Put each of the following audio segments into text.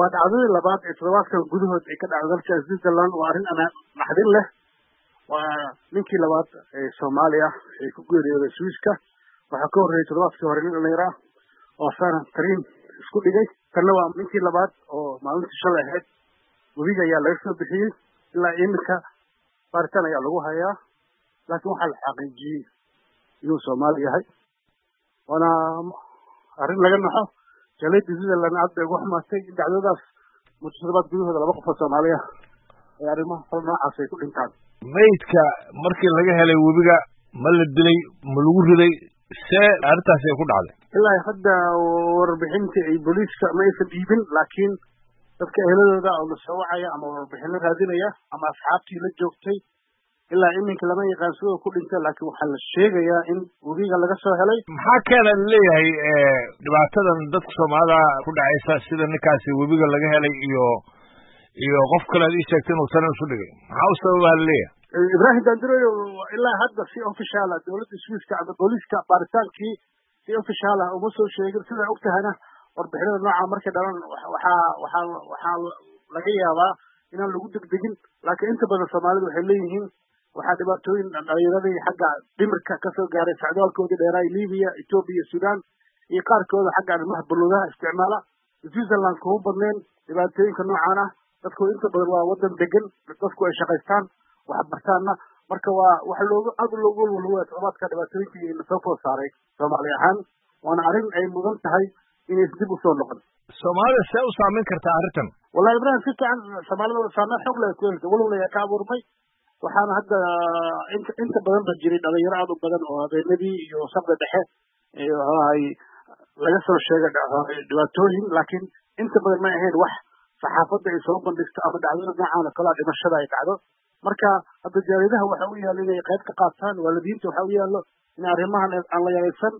وأدعى لبعض إطلاعات كجوده كده على ذلك سويسرلاند وأرين أنا نحدين له ومنكي لبعض سوماليا كجوري سويسكا وحكور إطلاعات كهرين النيرة وصار ترين سكول جاي كانوا منكي لبعض أو معلومة الشلة هاد وبيجا يا ليس بحيل إلا إنك بارتنا يا لغوها يا لكن حل حقيقي إنه سوماليا هاي وأنا أرين لجنة جليد جزء اللي نعد جوه ما تيجي دعوة متصرفات جوه هذا لبقى في الصومالية يعني ما صرنا عصي كل إنسان ميتك مركي لقى هلا وبيجا مل الدلي ملور دلي ساء أرتاح سيكون عليه إلا يخد وربحين بوليس ما يسبيبن لكن تذكر هلا ده أو السواعية أما وربحين هذين يا أما أصحابتي للجوفتي إلا إنك لما يقاسوه كل إنسان لكن وحل الشيء يا إن وبيجا لقى سوا هلا محاكاة اللي هي دبعتنا ندق سومالا كل عيسى سيدا نكاسي وبيجا لقى هلا iyo qof kale ay sheegteen oo sanan soo dhigay maxaa sababa leeyahay Ibrahim Dandiro ilaa hadda si official ah dawladda Swiss-ka ama booliska baaritaankii si official ah uma soo sheegin sida ogtahana warbixinada nooca markay dhalan waxa laga yaabaa inaan lagu degdegin laakiin inta badan Soomaalidu waxay leeyihiin waxa dhibaatooyin dhalinyarada xagga dhimirka ka soo gaaray socdaalkooda dheeray Liibiya, Itoobiya, Suudaan iyo qaarkooda xagga arrimaha buluudaha isticmaala Switzerland kuma badneen dhibaatooyinka noocan ah dadku inta badan waa wadan degan dadku ay shaqaystaan wax bartaana marka waa wax loogu walwalo toddobaadka dhibaatooyinkii la soo saaray Soomaali ahaan waana arrin ay mudan tahay inay dib u soo noqon Soomaalida see u saameyn kartaa arrintan wallahi Ibrahim si fiican Soomaalida saameyn xog leh ku leeyahay walwala ka abuurmay waxaana hadda inta badan ba jiray dhalinyaro aad u badan oo habeenadii iyo sabda dhexe iyo ay laga soo sheegay dhibaatooyin laakiin inta badan ma ahayn wax saxaafadda ay soo bandhigto ama dhacdada noocan oo kala dhimashada ay dhacdo marka hadda jaaridaha waxa uu yaal inay qayb ka qaataan waalidiinta waxa uu yaalo in arrimahan aan la yareysan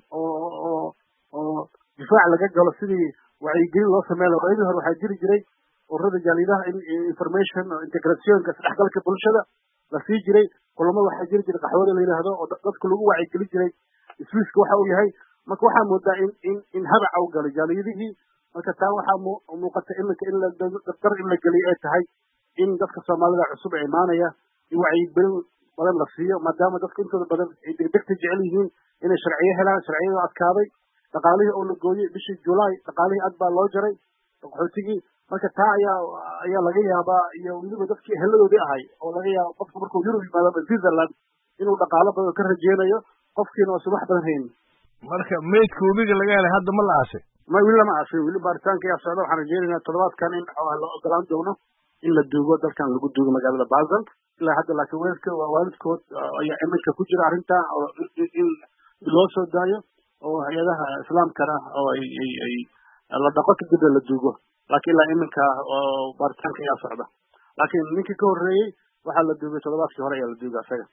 oo difaac laga galo sidii wacyigelin loo sameeyo waqtiga hore waxaa jiri jiray ururada jaaridaha in information integrationka isdhexgalka bulshada la sii jiray kulamada waxaa jiri jiray qaxwada la yiraahdo oo dadku lagu wacyigelin jiray Swiss-ka waxa uu yahay marka waxaa moodaa in habac uu galay jaaliyadihii marka taa waxaa muuqata in la dadar in la geliyo ay tahay in dadka Soomaalida cusub ay imaanaya in wacyigelin badan la siiyo maadaama dadku intooda badan ay degdegta jecel yihiin inay sharciyo helaan sharciyada adkaaday dhaqaalihii oo la gooyay bishii July dhaqaalihii aad baa loo jaray qaxootigii marka taa ayaa laga yaabaa iyo weliba dadkii heladoodii ahay oo laga yaabo qofku markuu Yurub yimaado Switzerland inuu dhaqaalo badan ka rajeynayo qofkiina oo subax badan hayn marka meedka webiga laga helay hadda ma la aasay ما ولا ما عارفين ولا بارتان كي أصلا وحنا جينا طلبات كان إن الله قلنا دونا إلا الدوغو ده كان لقول دوغو مجال بازل إلا هذا لكن وينك ووالدك يا إمك كوجر عرنتا أو الوصل دايو أو هي ده إسلام كره أو أي الله دقت جدا للدوغو لكن لا إمك بارتان كي أصلا لكن نيجي كوري وحلا الدوغو طلبات شهرية للدوغو